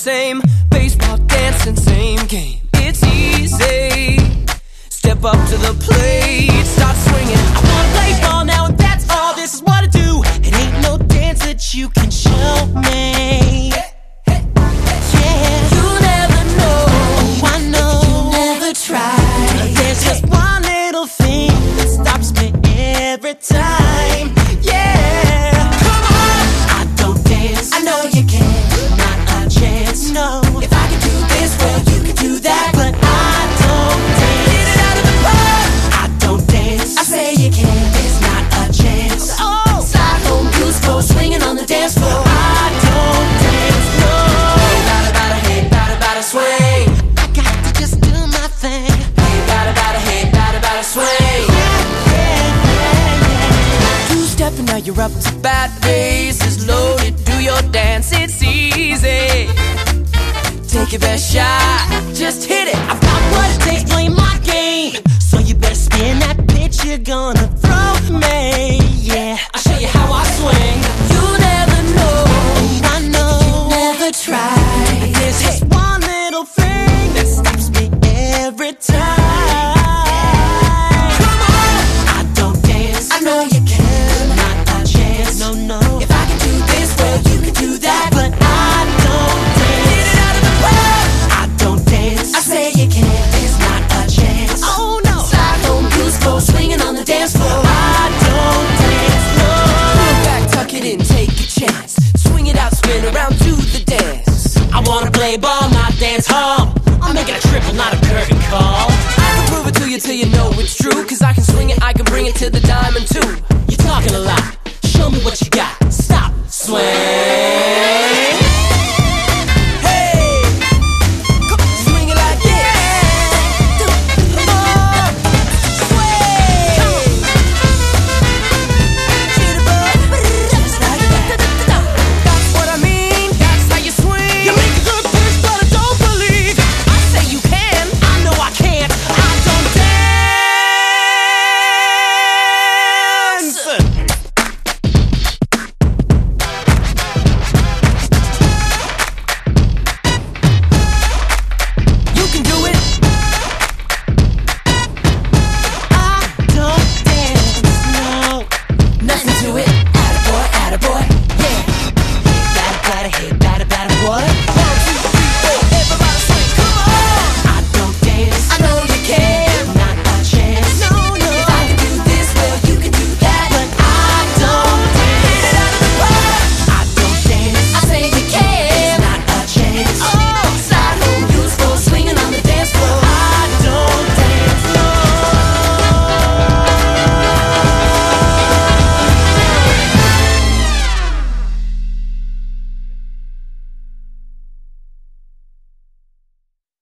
same. Baseball, dancing, same game. It's easy. Step up to the plate, start swinging. I wanna play ball now and that's all. This is what I do. It ain't no dance that you can show me. Yeah, you'll never know. Oh, I know. You'll never try. There's just one little thing that stops me every time. Yeah, come on. I don't dance. I know you can. Not a chance. No. If I can do this, well, you can do that. But I don't dance. Get it out of the park. I don't dance. I say you can. There's not a chance. Oh, slide home, blues go swinging on the dance floor. I don't dance. No. Hey, bada, hey, bada, swing. I got to just do my thing. Hey, bada, swing. Two-stepping, now you're up to bat. Base is loaded, do your dance, it's easy. Take your best shot, just hit it. I've got what it takes, play my game. So you better spin that pitch you're gonna throw me. Yeah, I'll show you how I swing. You'll never know. Oh, I know. You'll never try. There's just one little thing that stops me every time. Come on. I don't dance. I know you can. Not a chance. No, no. If I can do this, well, you can do that. But I don't dance. Get it out of the park. I don't dance. I say you can. There's not a chance. Oh, no. Slide home, blues go swinging on the dance floor. I don't dance, no. Pull back, tuck it in, take a chance. Swing it out, spin around, do the dance. I wanna play ball, not dance hall. I'm making a triple, not a curtain call. I can prove it to you till you know it's true. Cause I can swing it, I can bring it to the diamond too. You're talking a lot, show me what you got. Stop, swing. Hey, come on, swing it like this. Come on, swing. Jitterbug, just like that. That's what I mean, that's how you swing. You make a good pitch, but I don't believe. I say you can, I know I can't. I don't dance. You can do it. I don't dance, no. Nothing to it.